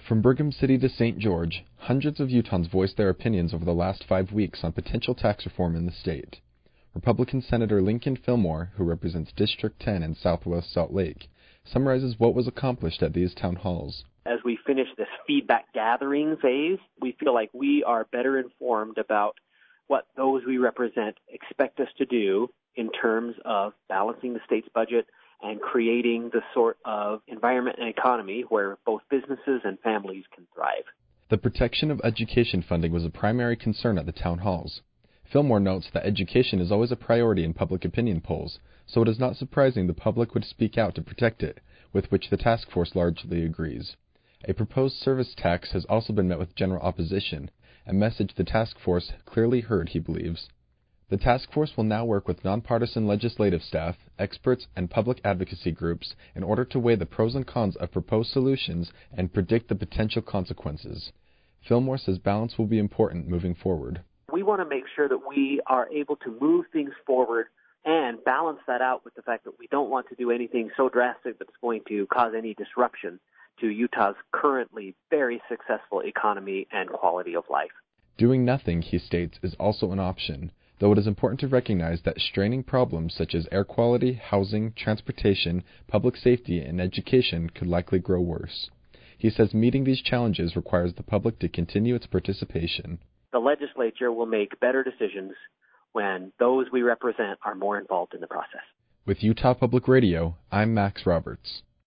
From Brigham City to St. George, hundreds of Utahns voiced their opinions over the last 5 weeks on potential tax reform in the state. Republican Senator Lincoln Fillmore, who represents District 10 in southwest Salt Lake, summarizes what was accomplished at these town halls. As we finish this feedback gathering phase, we feel like we are better informed about what those we represent expect us to do in terms of balancing the state's budget and creating the sort of environment and economy where both businesses and families can thrive. The protection of education funding was a primary concern at the town halls. Fillmore notes that education is always a priority in public opinion polls, so it is not surprising the public would speak out to protect it, with which the task force largely agrees. A proposed service tax has also been met with general opposition, a message the task force clearly heard, he believes. The task force will now work with nonpartisan legislative staff, experts, and public advocacy groups in order to weigh the pros and cons of proposed solutions and predict the potential consequences. Fillmore says balance will be important moving forward. We want to make sure that we are able to move things forward and balance that out with the fact that we don't want to do anything so drastic that's going to cause any disruption to Utah's currently very successful economy and quality of life. Doing nothing, he states, is also an option, though it is important to recognize that straining problems such as air quality, housing, transportation, public safety, and education could likely grow worse. He says meeting these challenges requires the public to continue its participation. The legislature will make better decisions when those we represent are more involved in the process. With Utah Public Radio, I'm Max Roberts.